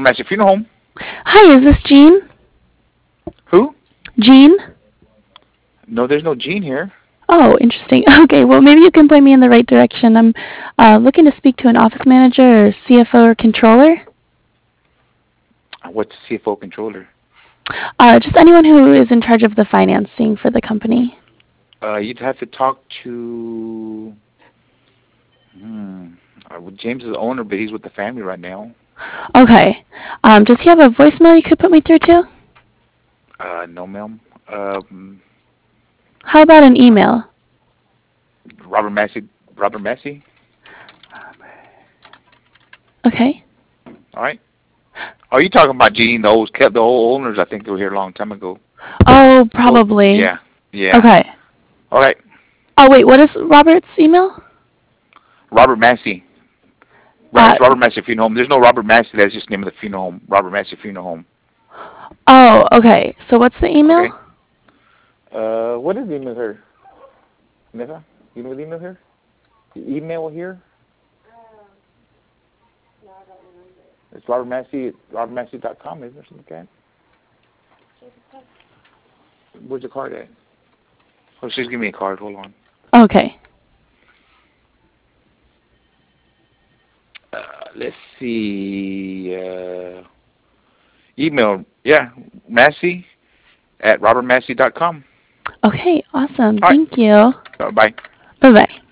Massey Funeral Home. Hi, is this Jean? Who? Jean? No, there's no Gene here. Oh, interesting. Okay, well, maybe you can point me in the right direction. I'm looking to speak to an office manager or CFO or controller. What's CFO controller? Just anyone who is in charge of the financing for the company. You'd have to talk to. Hmm. James is the owner, but he's with the family right now. Okay. Does he have a voicemail you could put me through to? No, ma'am. How about an email? Robert Massey. Robert Massey. Okay. All right. Oh, you talking about Gene? The old owners. I think they were here a long time ago. Oh, Well, probably. yeah, yeah. Okay. All right. Oh, wait, what is Robert's email? Robert Massey. Uh, It's Robert Massey Funeral Home. There's no Robert Massey. That's just the name of the funeral home. Robert Massey Funeral Home. oh, okay. So what's the email? Okay. What is the email here? Nessa? You know what the email here? The email here? It's Robert Massey at robertmassey.com, isn't there something like that? Where's the card at? Oh, she's giving me a card. Hold on. Okay. Let's see. Email. Yeah, Massey at robertmassey.com. Okay, awesome. All right. Thank you. Bye. Bye-bye.